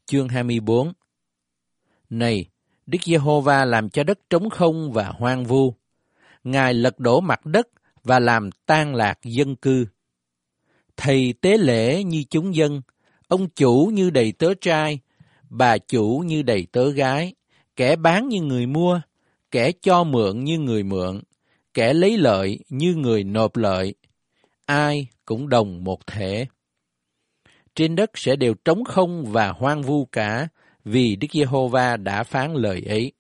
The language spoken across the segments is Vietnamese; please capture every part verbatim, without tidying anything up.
chương hai mươi bốn. Này, Đức Giê-hô-va làm cho đất trống không và hoang vu. Ngài lật đổ mặt đất và làm tan lạc dân cư. Thầy tế lễ như chúng dân, ông chủ như đầy tớ trai, bà chủ như đầy tớ gái, kẻ bán như người mua, kẻ cho mượn như người mượn, kẻ lấy lợi như người nộp lợi. Ai cũng đồng một thể. Trên đất sẽ đều trống không và hoang vu cả, vì Đức Giê-hô-va đã phán lời ấy.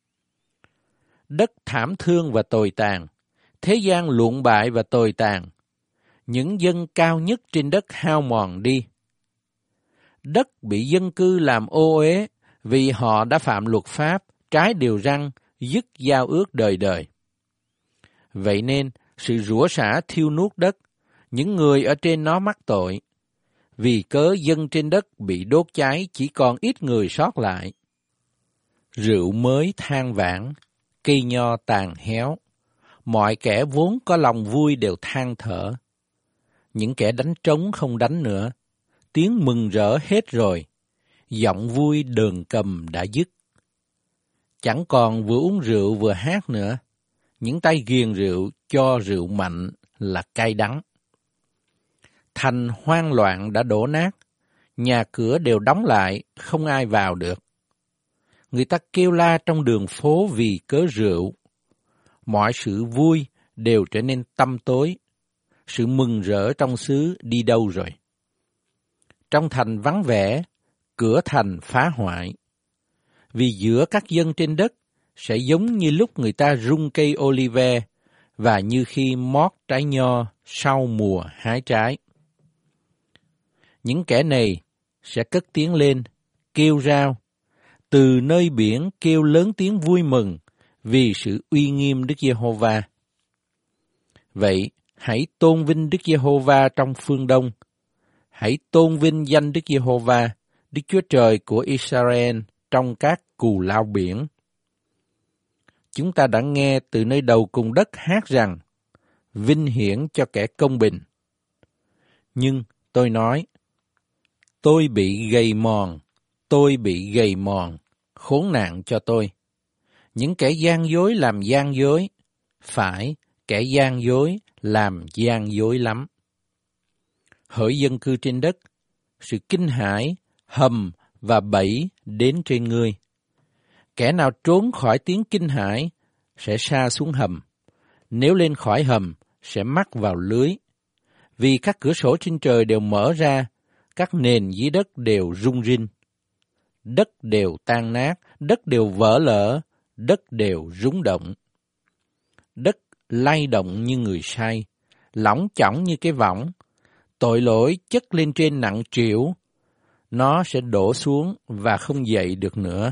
Đất thảm thương và tồi tàn, thế gian lụn bại và tồi tàn, những dân cao nhất trên đất hao mòn đi. Đất bị dân cư làm ô uế vì họ đã phạm luật pháp, trái điều răn, dứt giao ước đời đời. Vậy nên, sự rủa xả thiêu nuốt đất, những người ở trên nó mắc tội. Vì cớ dân trên đất bị đốt cháy, chỉ còn ít người sót lại. Rượu mới than vãn, cây nho tàn héo. Mọi kẻ vốn có lòng vui đều than thở. Những kẻ đánh trống không đánh nữa. Tiếng mừng rỡ hết rồi. Giọng vui đờn cầm đã dứt. Chẳng còn vừa uống rượu vừa hát nữa. Những tay ghiền rượu cho rượu mạnh là cay đắng. Thành hoang loạn đã đổ nát, nhà cửa đều đóng lại, không ai vào được. Người ta kêu la trong đường phố vì cớ rượu. Mọi sự vui đều trở nên tăm tối. Sự mừng rỡ trong xứ đi đâu rồi? Trong thành vắng vẻ, cửa thành phá hoại. Vì giữa các dân trên đất sẽ giống như lúc người ta rung cây olive và như khi mót trái nho sau mùa hái trái. Những kẻ này sẽ cất tiếng lên, kêu rao, từ nơi biển kêu lớn tiếng vui mừng vì sự uy nghiêm Đức Giê-hô-va. Vậy, hãy tôn vinh Đức Giê-hô-va trong phương Đông. Hãy tôn vinh danh Đức Giê-hô-va, Đức Chúa Trời của Israel trong các cù lao biển. Chúng ta đã nghe từ nơi đầu cùng đất hát rằng, vinh hiển cho kẻ công bình. Nhưng tôi nói, tôi bị gầy mòn, tôi bị gầy mòn, khốn nạn cho tôi. Những kẻ gian dối làm gian dối, phải, kẻ gian dối làm gian dối lắm. Hỡi dân cư trên đất, sự kinh hãi, hầm và bẫy đến trên ngươi. Kẻ nào trốn khỏi tiếng kinh hãi sẽ sa xuống hầm, nếu lên khỏi hầm sẽ mắc vào lưới. Vì các cửa sổ trên trời đều mở ra, các nền dưới đất đều rung rinh. Đất đều tan nát, đất đều vỡ lở, đất đều rúng động. Đất lay động như người say, lỏng chỏng như cái võng. Tội lỗi chất lên trên nặng trĩu, nó sẽ đổ xuống và không dậy được nữa.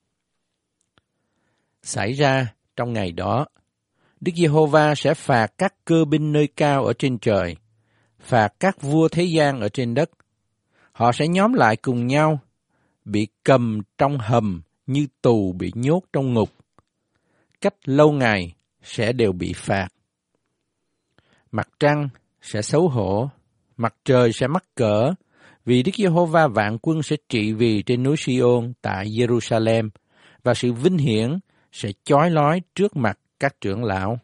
Xảy ra trong ngày đó, Đức Giê-hô-va sẽ phạt các cơ binh nơi cao ở trên trời, phạt các vua thế gian ở trên đất. Họ sẽ nhóm lại cùng nhau, bị cầm trong hầm như tù bị nhốt trong ngục. Cách lâu ngày sẽ đều bị phạt. Mặt trăng sẽ xấu hổ, mặt trời sẽ mắc cỡ, vì Đức Giê-hô-va vạn quân sẽ trị vì trên núi Si-ôn tại Giê-ru-sa-lem, và sự vinh hiển sẽ chói lói trước mặt các trưởng lão.